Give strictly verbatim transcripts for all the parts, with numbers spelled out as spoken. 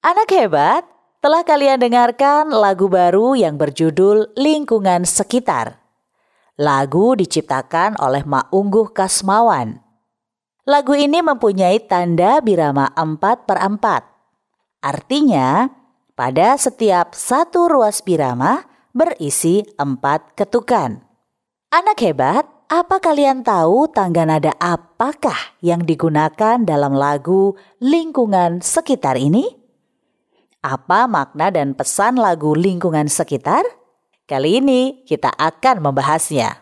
Anak hebat, telah kalian dengarkan lagu baru yang berjudul Lingkungan Sekitar. Lagu diciptakan oleh Mak Ungguh Kasmawan. Lagu ini mempunyai tanda birama empat per empat. Artinya, pada setiap satu ruas birama berisi empat ketukan. Anak hebat, apa kalian tahu tangga nada apakah yang digunakan dalam lagu Lingkungan Sekitar ini? Apa makna dan pesan lagu Lingkungan Sekitar? Kali ini kita akan membahasnya.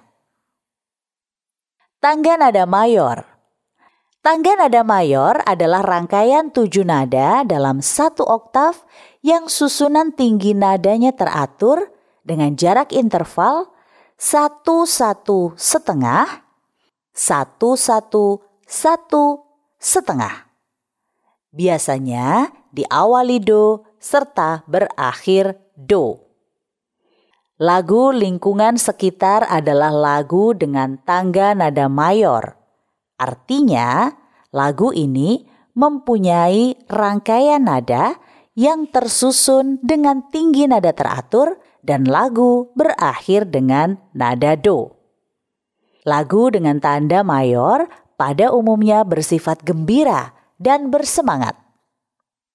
Tangga nada mayor. Tangga nada mayor adalah rangkaian tujuh nada dalam satu oktav yang susunan tinggi nadanya teratur dengan jarak interval satu satu setengah, satu satu satu setengah. Biasanya diawali do serta berakhir do. Lagu Lingkungan Sekitar adalah lagu dengan tangga nada mayor. Artinya, lagu ini mempunyai rangkaian nada yang tersusun dengan tinggi nada teratur dan lagu berakhir dengan nada do. Lagu dengan tanda mayor pada umumnya bersifat gembira dan bersemangat.